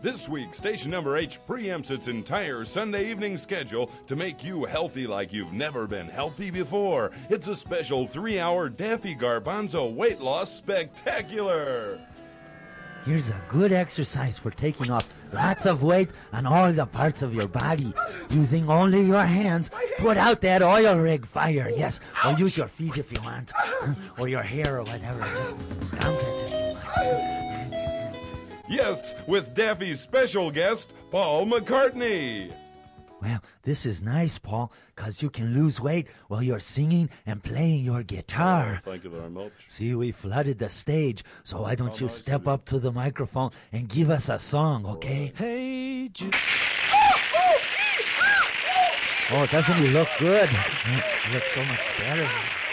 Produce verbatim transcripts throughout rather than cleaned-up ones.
This week, station number H preempts its entire Sunday evening schedule to make you healthy like you've never been healthy before. It's a special three-hour Daffy Garbanzo weight loss spectacular. Here's a good exercise for taking off lots of weight on all the parts of your body. Using only your hands, put out that oil rig fire, yes. Or use your feet if you want. Or your hair or whatever. Just stomp it. Yes, with Daffy's special guest, Paul McCartney. Well, this is nice, Paul, because you can lose weight while you're singing and playing your guitar. Oh, thank you very much. See, we flooded the stage, so why don't oh, you nice step up to the microphone and give us a song, okay? Hey, Jude. Oh, doesn't he look good? He looks so much better.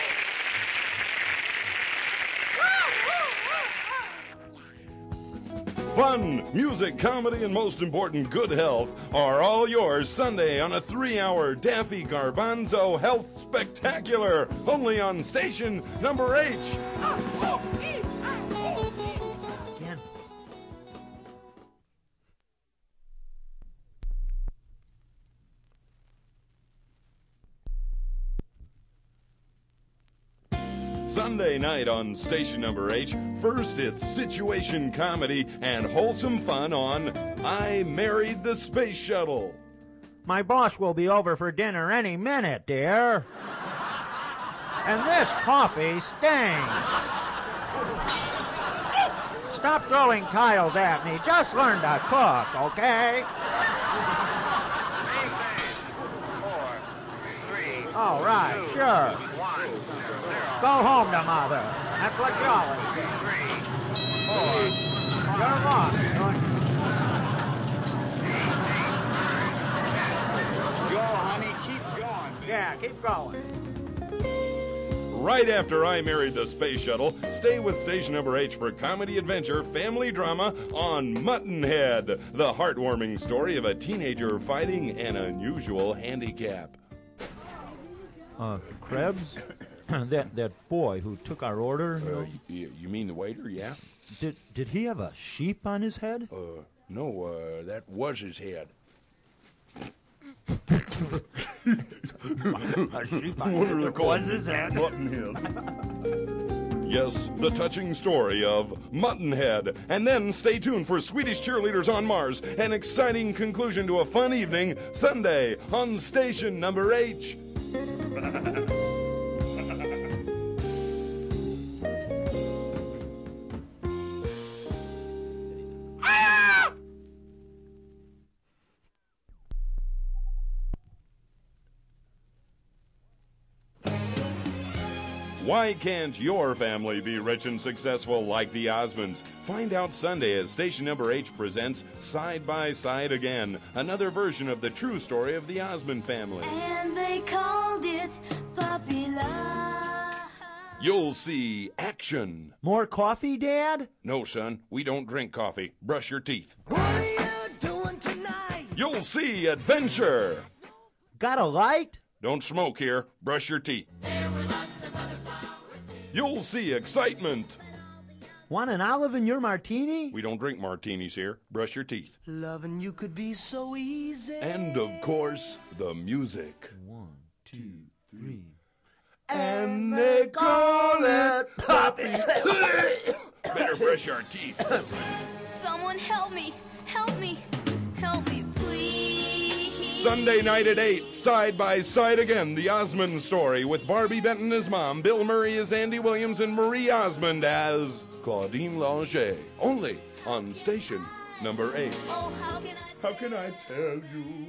Fun, music, comedy, and most important, good health are all yours Sunday on a three-hour Daffy Garbanzo Health Spectacular, only on station number H. Again. Sunday night on station number H. First, it's situation comedy and wholesome fun on I Married the Space Shuttle. My boss will be over for dinner any minute, dear. And this coffee stinks. Stop throwing tiles at me. Just learn to cook, okay? All right, sure. Go home to mother. That's what you always do. Three, four, you're lost. Go, honey, keep going. Yeah, keep going. Right after I Married the Space Shuttle, stay with station number H for comedy adventure family drama on Muttonhead, the heartwarming story of a teenager fighting an unusual handicap. Uh, Krebs? that that boy who took our order? Uh, you, you mean the waiter, yeah? Did did he have a sheep on his head? Uh, no, uh, that was his head. A sheep on his head was his head. Muttonhead. Yes, the touching story of Muttonhead. And then stay tuned for Swedish Cheerleaders on Mars, an exciting conclusion to a fun evening, Sunday on station number H. Why can't your family be rich and successful like the Osmonds? Find out Sunday as station number H presents Side by Side Again, another version of the true story of the Osmond family. And they called it Puppy Love. You'll see action. More coffee, Dad? No, son, we don't drink coffee. Brush your teeth. What are you doing tonight? You'll see adventure. Got a light? Don't smoke here. Brush your teeth. There were lots of other flowers. You'll see excitement. Want an olive in your martini? We don't drink martinis here. Brush your teeth. Loving you could be so easy. And, of course, the music. One, two, three. And they call it Puppy. Better brush our teeth. Someone help me. Help me. Help me, please. Sunday night at eight, Side by Side Again, the Osmond story with Barbie Benton as Mom, Bill Murray as Andy Williams, and Marie Osmond as Claudine Langer. Only on station number eight. Oh, how can I How can I tell you?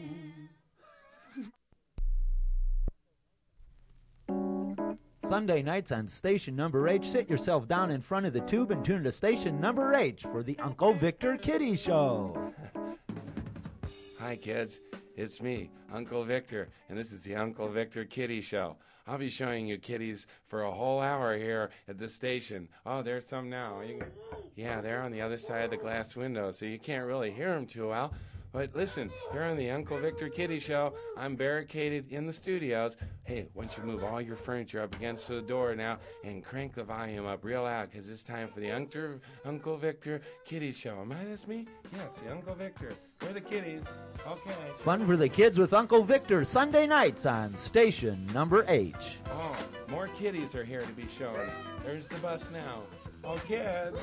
Sunday nights on station number H. Sit yourself down in front of the tube and tune to station number H for the Uncle Victor Kitty Show. Hi, kids. It's me, Uncle Victor, and this is the Uncle Victor Kitty Show. I'll be showing you kitties for a whole hour here at the station. Oh, there's some now. You can, yeah, they're on the other side of the glass window, so you can't really hear them too well. But listen, here on the Uncle Victor Kitty Show, I'm barricaded in the studios. Hey, why don't you move all your furniture up against the door now and crank the volume up real loud, because it's time for the Uncle, Uncle Victor Kitty Show. Am I, that's me? Yes, the Uncle Victor. We're the kitties. Okay. Fun for the kids with Uncle Victor, Sunday nights on station number H. Oh, more kitties are here to be shown. There's the bus now. Oh, kids.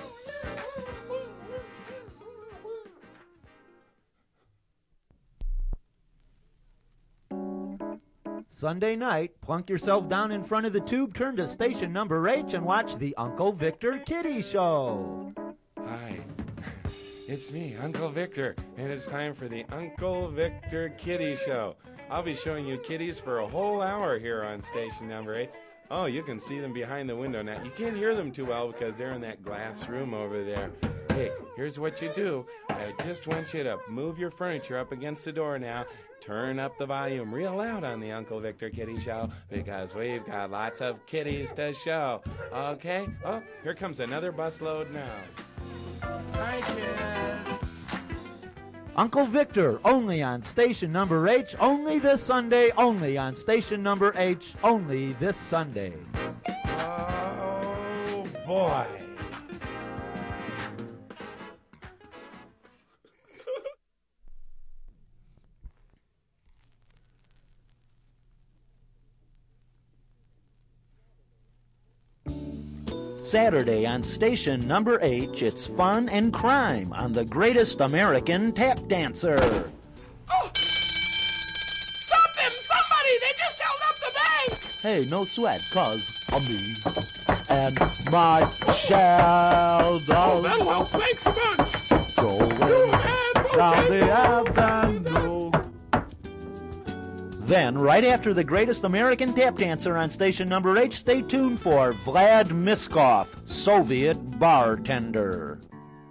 Sunday night, plunk yourself down in front of the tube, turn to station number H, and watch the Uncle Victor Kitty Show. Hi, it's me, Uncle Victor, and it's time for the Uncle Victor Kitty Show. I'll be showing you kitties for a whole hour here on station number eight. Oh, you can see them behind the window now. You can't hear them too well because they're in that glass room over there. Hey, here's what you do. I just want you to move your furniture up against the door now. Turn up the volume real loud on the Uncle Victor Kitty Show, because we've got lots of kitties to show. Okay? Oh, here comes another busload now. Hi, kids. Uncle Victor, only on station number H, only this Sunday, only on station number H, only this Sunday. Oh, boy. Saturday on station number H, it's fun and crime on the greatest American tap dancer. Oh! Stop them! Somebody! They just held up the bank! Hey, no sweat, cause I'm me and my shadow. Oh, that'll help. Thanks a bunch! Going down the avenue. Then, right after the greatest American tap dancer on station number H, stay tuned for Vlad Miskov, Soviet bartender.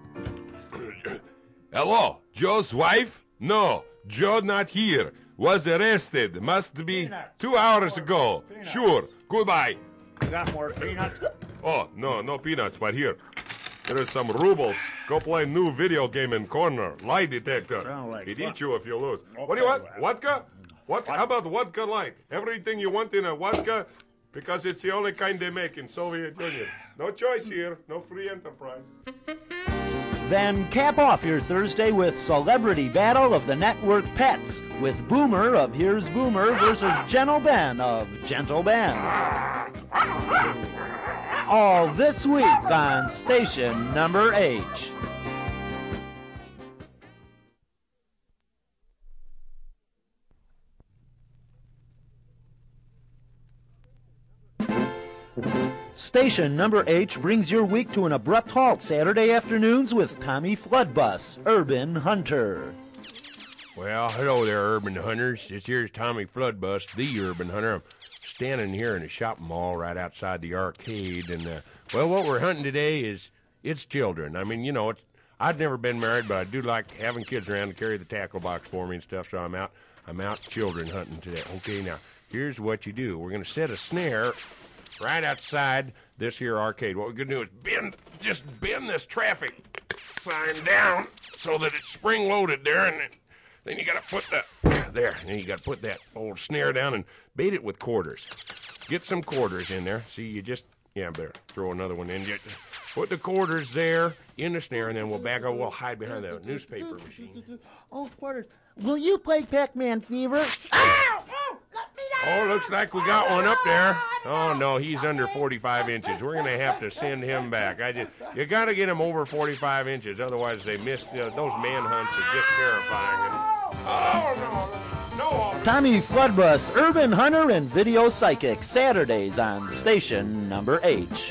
Hello, Joe's wife? No, Joe not here. Was arrested. Must be Peanuts. two hours ago. Peanuts. Sure. Goodbye. You got more peanuts? Oh, no, no peanuts, but here. There is some rubles. Go play new video game in corner. Lie detector. Sound like It fun. eat you if you lose. What do you want? Okay. Vodka? What? How about vodka light? Everything you want in a vodka, because it's the only kind they make in Soviet Union. No choice here. No free enterprise. Then cap off your Thursday with Celebrity Battle of the Network Pets with Boomer of Here's Boomer versus Gentle Ben of Gentle Ben. All this week on station number H. Station number H brings your week to an abrupt halt Saturday afternoons with Tommy Floodbus, Urban Hunter. Well, hello there, Urban Hunters. This here's Tommy Floodbus, the Urban Hunter. I'm standing here in a shopping mall right outside the arcade, and, uh, well, what we're hunting today is, it's children. I mean, you know, it's, I've never been married, but I do like having kids around to carry the tackle box for me and stuff, so I'm out, I'm out children hunting today. Okay, now, here's what you do. We're going to set a snare right outside this here arcade. What we're going to do is bend, just bend this traffic sign down so that it's spring-loaded there, and then, then you got to put the, there, then you got to put that old snare down and bait it with quarters. Get some quarters in there. See, you just, yeah, better throw another one in. You put the quarters there in the snare, and then we'll back up. We'll hide behind the newspaper machine. Oh, quarters. Will you play Pac-Man Fever? Oh, looks like we got one up there. Oh, no, he's under forty-five inches. We're going to have to send him back. I just, you got to get him over forty-five inches. Otherwise, they miss, uh, those manhunts are just terrifying. And, oh, no, no. Tommy Floodbus, Urban Hunter, and Video Psychic, Saturdays on station number H.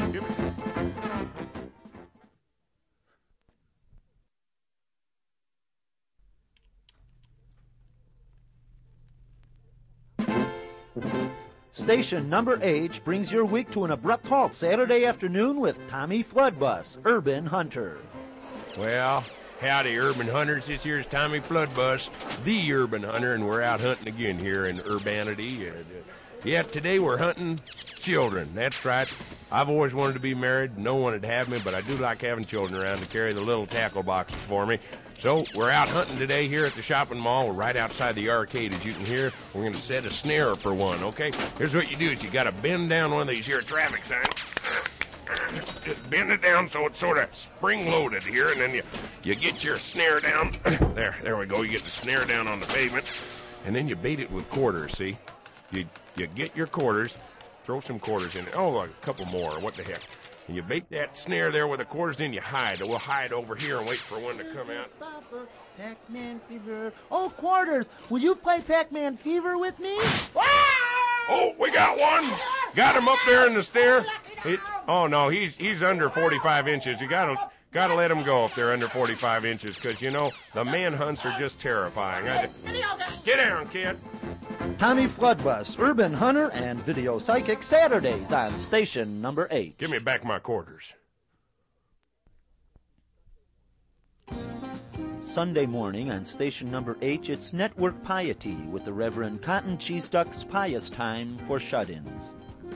Station number H brings your week to an abrupt halt Saturday afternoon with Tommy Floodbus, Urban Hunter. Well, howdy, Urban Hunters. This here's Tommy Floodbus, the Urban Hunter, and we're out hunting again here in urbanity. And, uh, yeah, today we're hunting children. That's right. I've always wanted to be married. No one would have me, but I do like having children around to carry the little tackle boxes for me. So we're out hunting today here at the shopping mall. We're right outside the arcade, as you can hear. We're going to set a snare for one, okay? Here's what you do is you got to bend down one of these here traffic signs. Just bend it down so it's sort of spring-loaded here, and then you, you get your snare down. There, there we go. You get the snare down on the pavement, and then you bait it with quarters, see? You, you get your quarters, throw some quarters in it. Oh, a couple more. What the heck? And you bait that snare there with the quarters, then you hide. We'll hide over here and wait for one to come out. Pac-Man Fever. Oh, Quarters, will you play Pac-Man Fever with me? Oh, we got one. Got him up there in the snare. It, oh, no, he's he's under forty-five inches. You got to got to let him go if they're under forty-five inches because, you know, the manhunts are just terrifying. I, get down, kid. Tommy Floodbus, Urban Hunter, and Video Psychic, Saturdays on station number eight. Give me back my quarters. Sunday morning on station number eight, it's Network Piety with the Reverend Cotton Cheese Duck's Pious Time for Shut-Ins.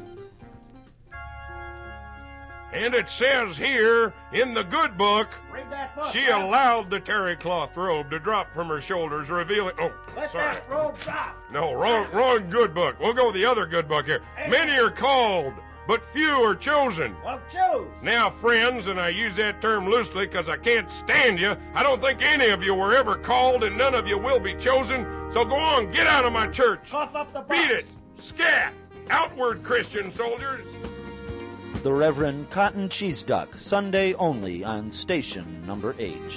And it says here in the good book, Read that book. she allowed the terry cloth robe to drop from her shoulders, revealing... Oh, Let sorry. that robe drop. No, wrong, wrong good book. We'll go with the other good book here. Many are called, but few are chosen. Well, choose. Now, friends, and I use that term loosely because I can't stand you, I don't think any of you were ever called and none of you will be chosen. So go on, get out of my church. Cough up the box. Beat it. Scat. Outward, Christian soldiers. The Reverend Cotton Cheese Duck, Sunday only on station number H.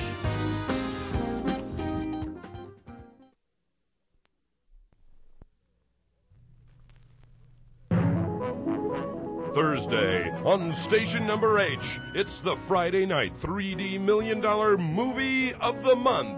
Thursday on station number H, it's the Friday night three D Million Dollar Movie of the Month.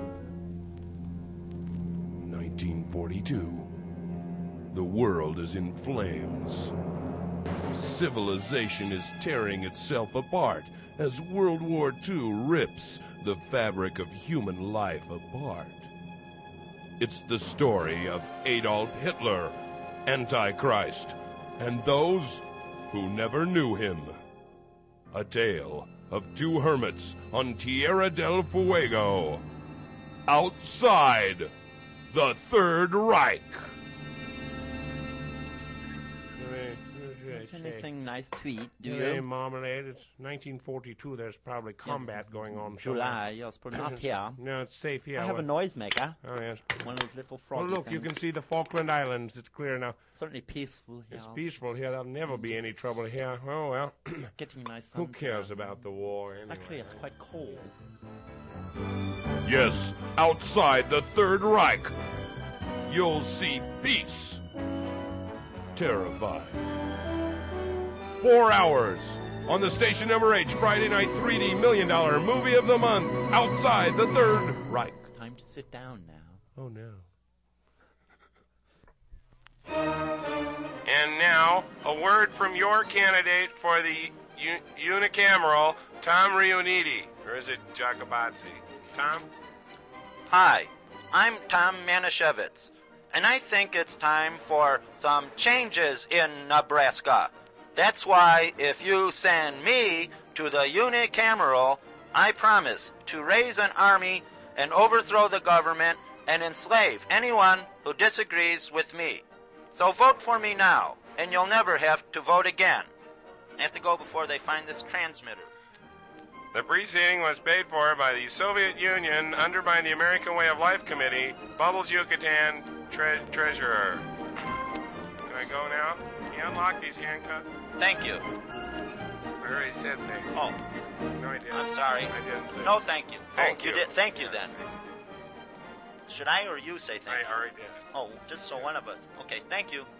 nineteen forty-two. The world is in flames. Civilization is tearing itself apart as World War Two rips the fabric of human life apart. It's the story of Adolf Hitler, Antichrist, and those who never knew him. A tale of two hermits on Tierra del Fuego. Outside the Third Reich. Anything nice to eat, do Yeah, you? marmalade. It's nineteen forty-two. There's probably combat Yes. going on. July, yes, but not here. No, it's safe here. I have a noisemaker. Oh, yes. One of those little Oh, froggy look, you things. can see the Falkland Islands. It's clear now. Certainly peaceful here. It's peaceful here. There'll never be any trouble here. Oh, well. Getting my sun. Who cares about the war anyway? Actually, it's quite cold. Yes, outside the Third Reich, you'll see peace. Terrifying. Four hours on the station number H, Friday night three D Million Dollar Movie of the Month, Outside the Third Reich. Time to sit down now. Oh, no. And now, a word from your candidate for the u- unicameral, Tom Riuniti. Or is it Jacobazzi? Tom? Hi, I'm Tom Manischewitz, and I think it's time for some changes in Nebraska. That's why if you send me to the unicameral, I promise to raise an army and overthrow the government and enslave anyone who disagrees with me. So vote for me now, and you'll never have to vote again. I have to go before they find this transmitter. The preceding was paid for by the Soviet Union, under by the American Way of Life Committee, Bubbles Yucatan, tre- Treasurer. Can I go now? Can you unlock these handcuffs? Thank you. I already said thank you. Oh, No, I didn't. I'm sorry. I didn't say No, thank you. Thank oh, you. did. Thank you then. Should I or you say I thank you? already did. Oh, just so one of us. Okay, thank you.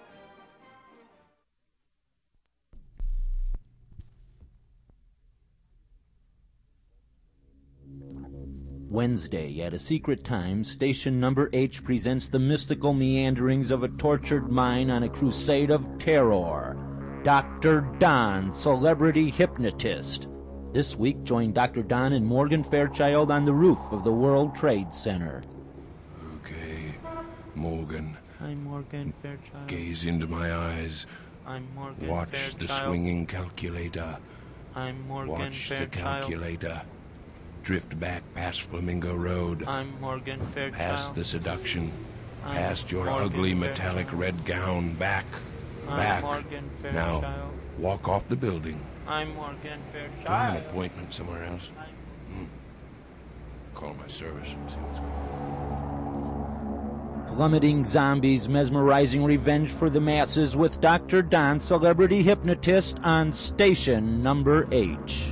Wednesday, at a secret time, station number H presents the mystical meanderings of a tortured mind on a crusade of terror. Doctor Don, celebrity hypnotist. This week, join Doctor Don and Morgan Fairchild on the roof of the World Trade Center. Okay, Morgan, Hi, Morgan Fairchild. gaze into my eyes. I'm Morgan Watch Fairchild. the swinging calculator. I'm Morgan Watch the Fairchild. calculator. Drift back past Flamingo Road. I'm Morgan Fairchild. Past the seduction. I'm Past your Morgan ugly Fairchild. metallic red gown. Back. I'm Back. Morgan Now, Fairchild. walk off the building. I'm Morgan Do I have Fairchild. an appointment somewhere else? Hmm. Call my service and see what's going on. Plummeting zombies, mesmerizing revenge for the masses with Doctor Don, celebrity hypnotist, on station number H.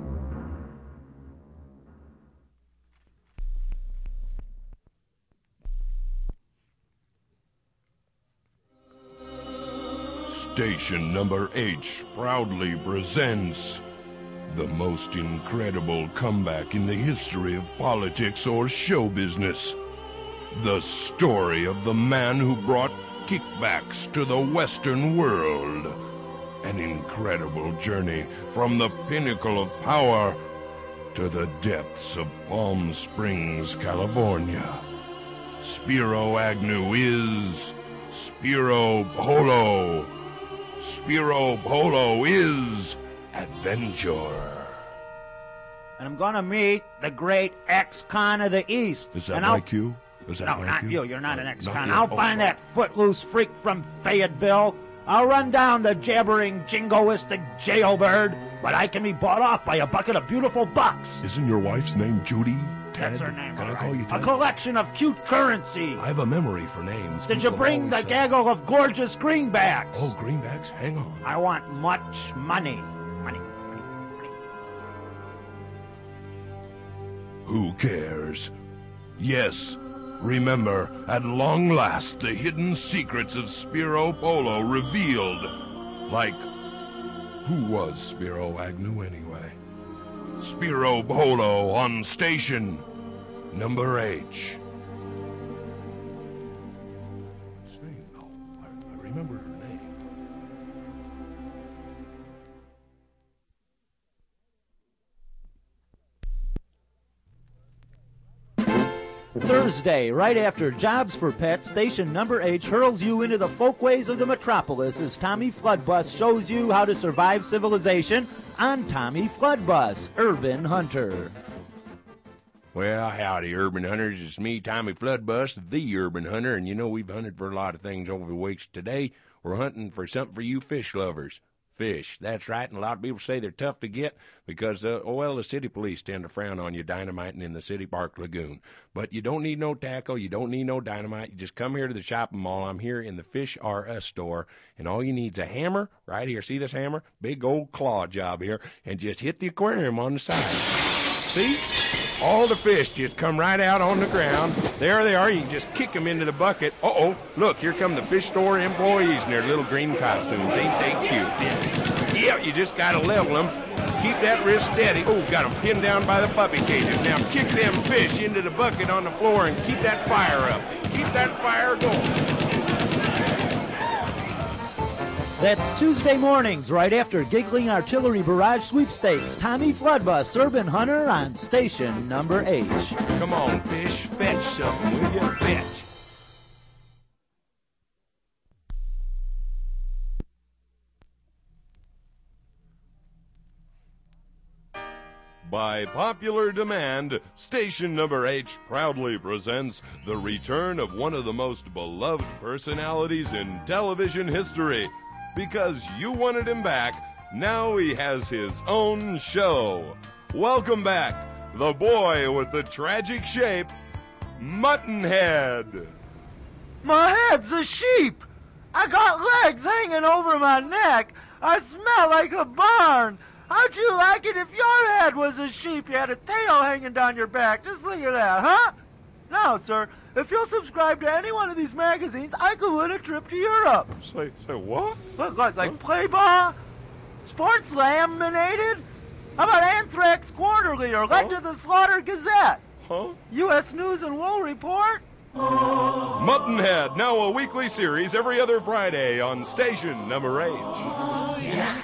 Station number H proudly presents the most incredible comeback in the history of politics or show business. The story of the man who brought kickbacks to the Western world. An incredible journey from the pinnacle of power to the depths of Palm Springs, California. Spiro Agnew is Spiro Polo. Spiro Polo is Adventure. And I'm gonna meet the great ex-con of the East. Is that and I'll- like you? Is that No, like not you? you. You're not Uh, an not ex-con. you. I'll Oh, find sorry. that footloose freak from Fayetteville. I'll run down the jabbering, jingoistic jailbird, but I can be bought off by a bucket of beautiful bucks. Isn't your wife's name Judy? Ted? That's her name. Can all I call right. you A Ted? collection of cute currency. I have a memory for names. Did you People bring the always say- gaggle of gorgeous greenbacks? Oh, greenbacks? Hang on. I want much money. Money. Who cares? Yes, remember, at long last, the hidden secrets of Spiro Polo revealed. Like, who was Spiro Agnew anyway? Spiro Polo on station number H. No, I, I remember her name. Thursday, right after Jobs for Pets, station number H hurls you into the folkways of the metropolis as Tommy Floodbus shows you how to survive civilization on Tommy Floodbus, Urban Hunter. Well, howdy, Urban Hunters. It's me, Tommy Floodbus, the Urban Hunter, and you know we've hunted for a lot of things over the weeks. Today, we're hunting for something for you fish lovers. Fish, that's right, and a lot of people say they're tough to get because, uh, oh, well, the city police tend to frown on you dynamiting in the City Park Lagoon. But you don't need no tackle, you don't need no dynamite, you just come here to the shopping mall. I'm here in the Fish R Us store, and all you need's a hammer, right here, see this hammer? Big old claw job here, and just hit the aquarium on the side. See? All the fish just come right out on the ground. There they are. You can just kick them into the bucket. Uh-oh. Look, here come the fish store employees in their little green costumes. Ain't they cute? Yeah, yeah, you just got to level them. Keep that wrist steady. Oh, got them pinned down by the puppy cages. Now kick them fish into the bucket on the floor and keep that fire up. Keep that fire going. That's Tuesday mornings, right after Giggling Artillery Barrage Sweepstakes. Tommy Floodbus, Urban Hunter, on station number H. Come on, fish. Fetch something, will you? Fetch. By popular demand, station number H proudly presents the return of one of the most beloved personalities in television history. Because you wanted him back, now he has his own show. Welcome back, the boy with the tragic shape, Muttonhead. My head's a sheep. I got legs hanging over my neck. I smell like a barn. How'd you like it if your head was a sheep? You had a tail hanging down your back. Just look at that, huh? Now, sir, if you'll subscribe to any one of these magazines, I could win a trip to Europe. Say, say what? Look, like, like Playboy, Sports Laminated. How about Anthrax Quarterly or Led Huh? to the Slaughter Gazette? Huh? U S News and Wool Report? Muttonhead, now a weekly series every other Friday on station number H. Oh, yeah.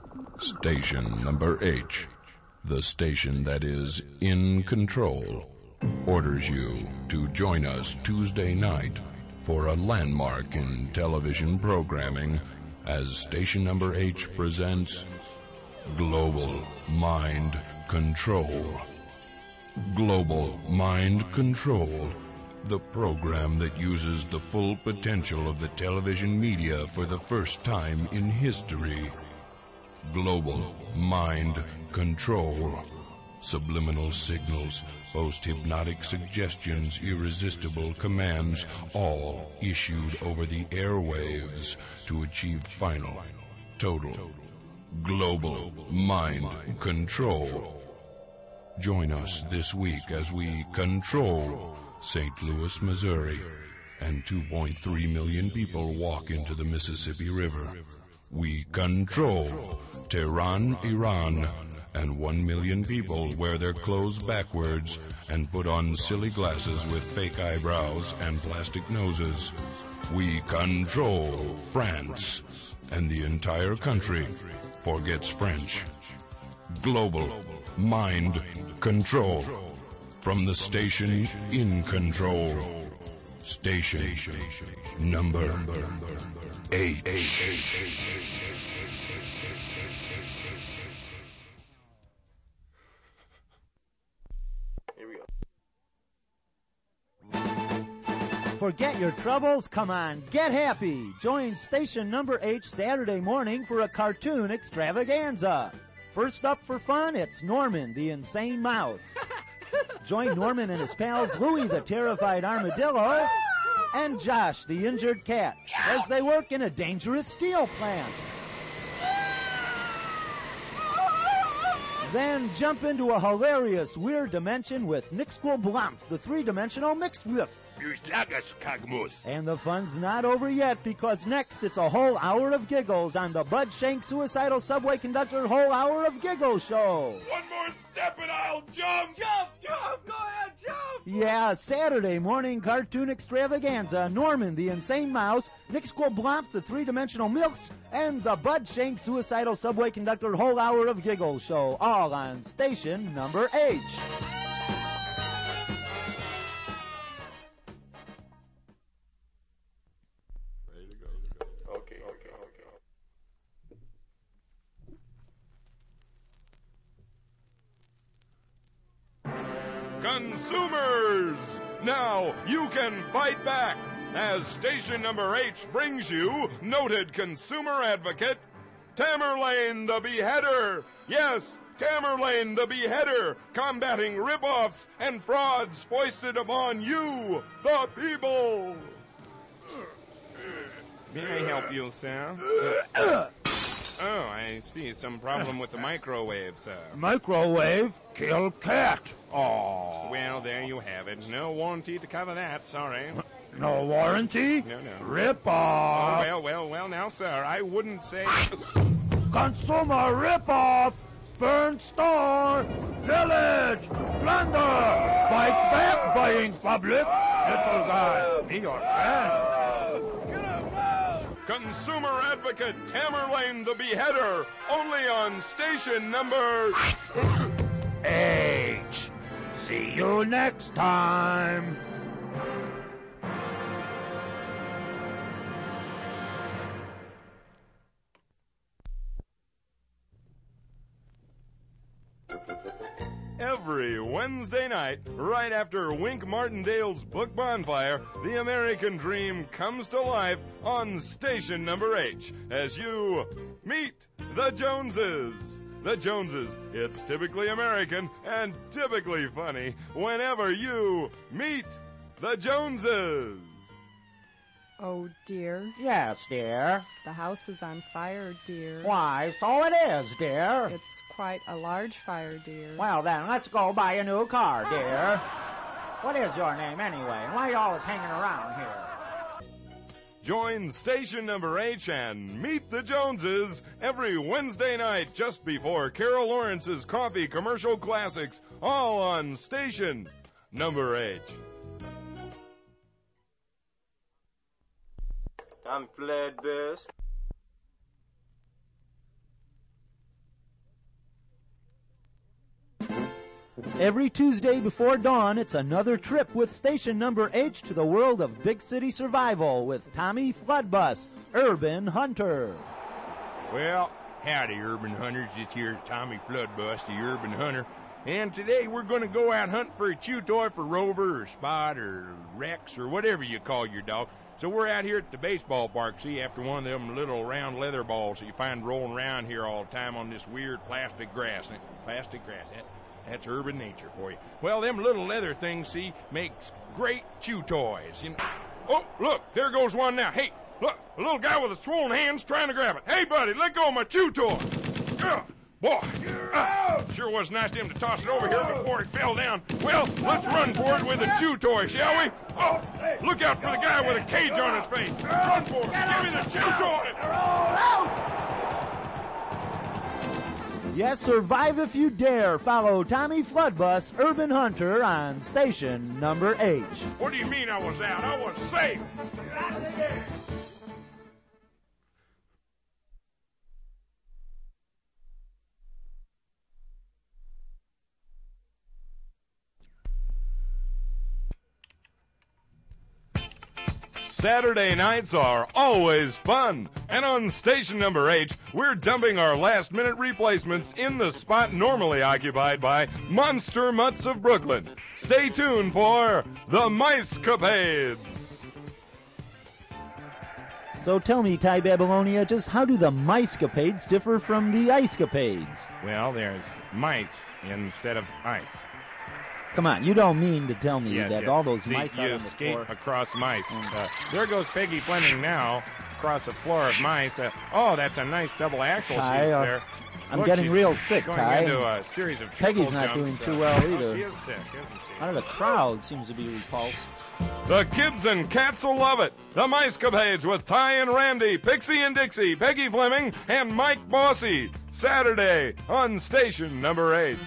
Station number H, the station that is in control orders you to join us Tuesday night for a landmark in television programming as Station Number H presents Global Mind Control. Global Mind Control, the program that uses the full potential of the television media for the first time in history. Global Mind Control. Subliminal signals, post-hypnotic suggestions, irresistible commands, all issued over the airwaves to achieve final, total, global mind control. Join us this week as we control Saint Louis, Missouri, and two point three million people walk into the Mississippi River. We control Tehran, Iran, and one million people wear their clothes backwards and put on silly glasses with fake eyebrows and plastic noses. We control France, and the entire country forgets French. Global Mind Control. From the station in control. Station number H. Forget your troubles, come on, get happy. Join Station Number H Saturday morning for a cartoon extravaganza. First up for fun, it's Norman, the Insane Mouse. Join Norman and his pals Louie, the Terrified Armadillo, and Josh, the Injured Cat, as they work in a dangerous steel plant. Then jump into a hilarious, weird dimension with Nixquil Blumph, the three-dimensional mixed whiffs. And the fun's not over yet, because next it's a whole hour of giggles on the Bud Shank Suicidal Subway Conductor Whole Hour of Giggle Show. One more step and I'll jump! Jump, jump, go ahead, jump! Yeah, Saturday morning cartoon extravaganza, Norman the Insane Mouse, Nixquil Blumph, the three-dimensional milks, and the Bud Shank Suicidal Subway Conductor Whole Hour of Giggle Show, all on Station Number H. Consumers! Now you can fight back as Station Number H brings you noted consumer advocate Tamerlane the Beheader. Yes, Tamerlane the Beheader, combating ripoffs and frauds foisted upon you, the people. May I help you, sir? Oh, I see. Some problem with the microwave, sir. Microwave? Kill cat. Oh. Well, there you have it. No warranty to cover that, sorry. No warranty? No, no. Rip off. Oh, well, well, well, now, sir, I wouldn't say... Consumer rip off. Burn store. Village. Plunder. Fight back, buying public. Little guy, be your friend. Consumer advocate Tamerlane the Beheader, only on Station Number H. See you next time. Every Wednesday night, right after Wink Martindale's Book Bonfire, the American Dream comes to life on Station Number H as you meet the Joneses. The Joneses, it's typically American and typically funny whenever you meet the Joneses. Oh, dear. Yes, dear. The house is on fire, dear. Why, so it is, dear. It's quite a large fire, dear. Well, then, let's go buy a new car, dear. What is your name, anyway? And why are you always hanging around here? Join Station Number H and meet the Joneses every Wednesday night just before Carol Lawrence's Coffee Commercial Classics, all on Station Number H. I'm fled best. Every Tuesday before dawn, it's another trip with Station Number H to the world of big city survival with Tommy Floodbus, Urban Hunter. Well, howdy, Urban Hunters. This here's Tommy Floodbus, the Urban Hunter. And today we're going to go out hunting for a chew toy for Rover or Spot or Rex or whatever you call your dog. So we're out here at the baseball park, see, after one of them little round leather balls that you find rolling around here all the time on this weird plastic grass. Plastic grass, that, that's urban nature for you. Well, them little leather things, see, makes great chew toys. You know. Oh, look, there goes one now. Hey, look, a little guy with a swollen hands trying to grab it. Hey, buddy, let go of my chew toy. Ugh. Boy, uh, sure was nice to him to toss it over here before he fell down. Well, let's run for it with a chew toy, shall we? Oh, look out for the guy with a cage on his face. Run for it. Give me the chew toy. Yes, survive if you dare. Follow Tommy Floodbus, Urban Hunter, on Station Number H. What do you mean I was out? I was safe. Get out of there. Saturday nights are always fun, and on Station Number H, we're dumping our last-minute replacements in the spot normally occupied by Monster Mutts of Brooklyn. Stay tuned for the Micecapades. So tell me, Ty Babylonia, just how do the Micecapades differ from the Icecapades? Well, there's mice instead of ice. Come on, you don't mean to tell me yes, that yes. all those See, mice you out on the skate floor... across mice. And, uh, there goes Peggy Fleming now across a floor of mice. Uh, oh, that's a nice double axle Ty, she's uh, there. I'm Look, getting she's real sick, going Ty. into a series of Peggy's triple not jumps. doing too uh, well oh, either. she is sick, isn't she? Out of the crowd seems to be repulsed. The kids and cats will love it. The Micecapades with Ty and Randy, Pixie and Dixie, Peggy Fleming, and Mike Bossy. Saturday on Station Number Eight.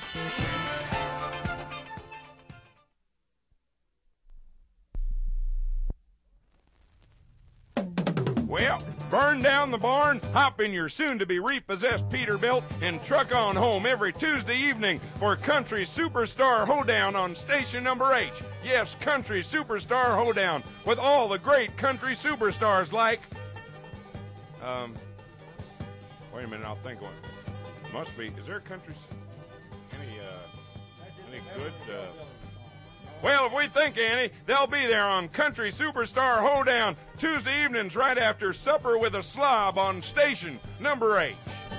Well, burn down the barn, hop in your soon-to-be repossessed Peterbilt, and truck on home every Tuesday evening for Country Superstar Hoedown on Station Number H. Yes, Country Superstar Hoedown with all the great country superstars like... Um, wait a minute, I'll think one. Must be. Is there a country... Any, uh, any good, uh... Well, if we think, Annie, they'll be there on Country Superstar Hoedown Tuesday evenings right after supper with a slob on Station Number Eight.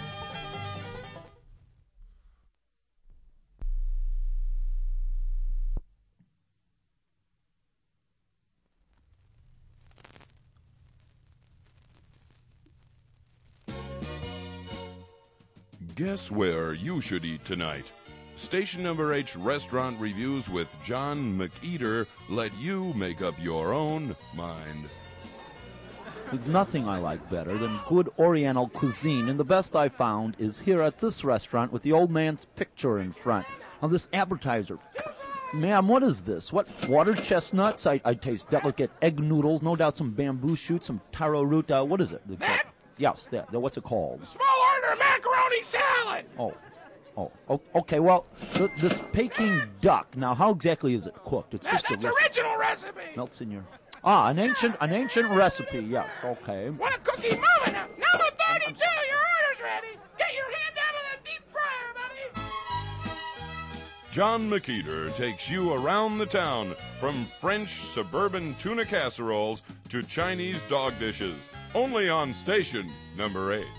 Guess where you should eat tonight? Station Number H restaurant reviews with John McEater let you make up your own mind. There's nothing I like better than good Oriental cuisine, and the best I found is here at this restaurant with the old man's picture in front. Now, this appetizer. Ma'am, what is this? What, water chestnuts? I, I taste delicate egg noodles, no doubt some bamboo shoots, some taro root. Uh, what is it? That? Yes, that. What's it called? Small order macaroni salad. Oh. Oh, oh, okay, well, th- this Peking duck, now how exactly is it cooked? It's That, just that's a recipe. original recipe. Melts in your... Ah, an ancient an ancient recipe, yes, okay. Want a cookie? Moving up. Number thirty-two, your order's ready. Get your hand out of the deep fryer, buddy. John McEater takes you around the town, from French suburban tuna casseroles to Chinese dog dishes, only on Station Number Eight.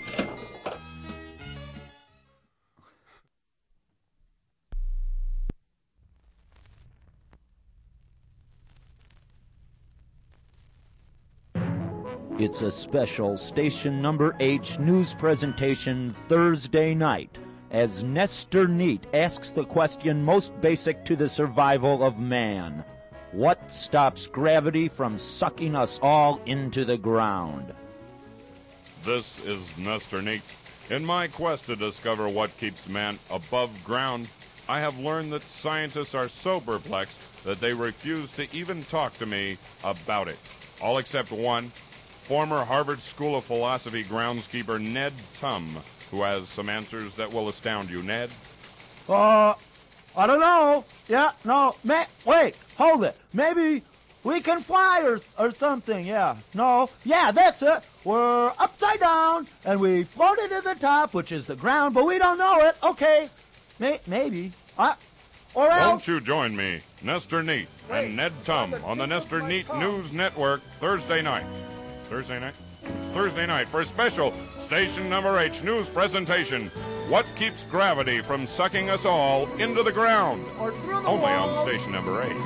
It's a special Station Number H news presentation Thursday night as Nestor Neat asks the question most basic to the survival of man. What stops gravity from sucking us all into the ground? This is Nestor Neat. In my quest to discover what keeps man above ground, I have learned that scientists are so perplexed that they refuse to even talk to me about it. All except one, former Harvard School of Philosophy groundskeeper Ned Tum, who has some answers that will astound you. Ned? Uh, I don't know. Yeah, no. May, wait, hold it. Maybe we can fly or, or something. Yeah, no. Yeah, that's it. We're upside down, and we floated to the top, which is the ground, but we don't know it. Okay, May, maybe. Uh, or else... Won't you join me, Nestor Neat, and Ned Tum on the Nestor Neat News Network Thursday night? Thursday night? Thursday night for a special Station Number H news presentation. What keeps gravity from sucking us all into the ground? Or through the Only wall. on Station Number H.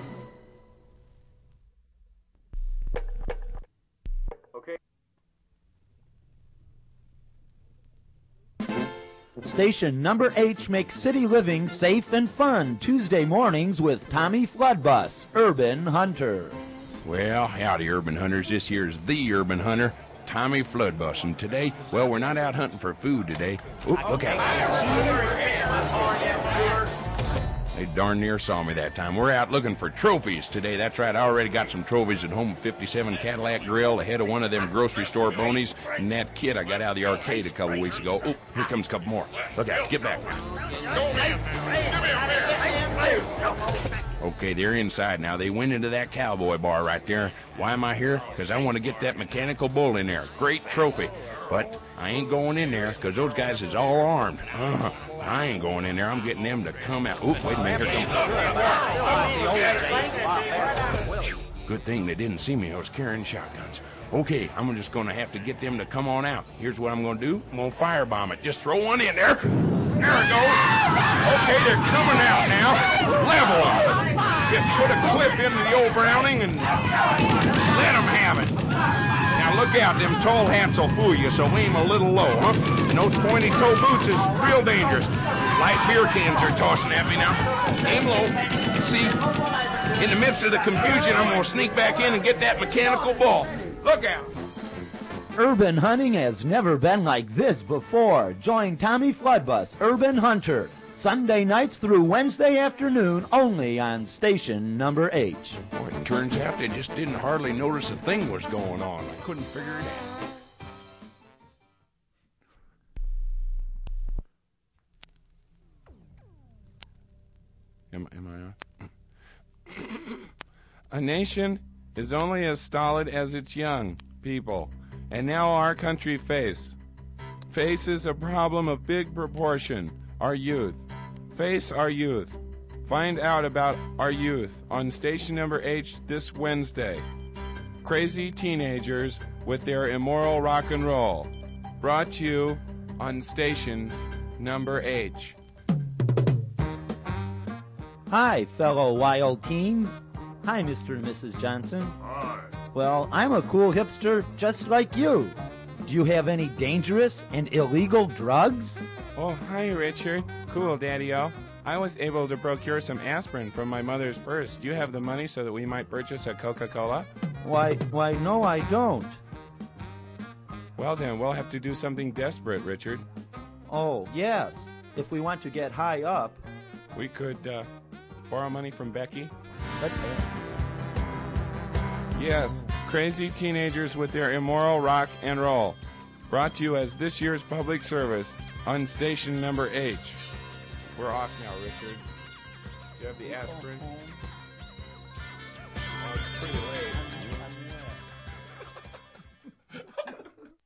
Okay. Station Number H makes city living safe and fun. Tuesday mornings with Tommy Floodbus, Urban Hunter. Well, howdy, Urban Hunters. This here's the Urban Hunter, Tommy Floodbus. And today, well, we're not out hunting for food today. Oop, look out. They darn near saw me that time. We're out looking for trophies today. That's right, I already got some trophies at home. fifty-seven Cadillac Grill, ahead of one of them grocery store bonies, and that kid I got out of the arcade a couple weeks ago. Oop, here comes a couple more. Look out, get back. Okay, they're inside now. They went into that cowboy bar right there. Why am I here? Because I want to get that mechanical bull in there. Great trophy. But I ain't going in there because those guys is all armed. Uh, I ain't going in there. I'm getting them to come out. Oop, wait a minute. Here comes. Good thing they didn't see me. I was carrying shotguns. Okay, I'm just going to have to get them to come on out. Here's what I'm going to do. I'm going to firebomb it. Just throw one in there. There it goes. Okay, they're coming out now. Level them. Just put a clip into the old Browning and let them have it. Now look out, them tall hats will fool you, so aim a little low, huh? And those pointy-toe boots is real dangerous. Light beer cans are tossing at me now. Aim low. See, in the midst of the confusion, I'm going to sneak back in and get that mechanical ball. Look out. Urban hunting has never been like this before. Join Tommy Floodbus, Urban Hunter, Sunday nights through Wednesday afternoon, only on Station Number H. Boy, it turns out they just didn't hardly notice a thing was going on. I couldn't figure it out. Am, am I on? A nation is only as stolid as its young people. And now our country face. Faces a problem of big proportion, our youth. Face our youth. Find out about our youth on Station Number H this Wednesday. Crazy teenagers with their immoral rock and roll. Brought to you on Station Number H. Hi, fellow wild teens. Hi, Mister and Missus Johnson. Hi. Well, I'm a cool hipster just like you. Do you have any dangerous and illegal drugs? Oh, hi, Richard. Cool, Daddy-O. I was able to procure some aspirin from my mother's purse. Do you have the money so that we might purchase a Coca-Cola? Why, why, no, I don't. Well, then, we'll have to do something desperate, Richard. Oh, yes. If we want to get high up. We could, uh, borrow money from Becky? Let's ask. Yes, crazy teenagers with their immoral rock and roll. Brought to you as this year's public service on Station Number H. We're off now, Richard. Do you have the aspirin?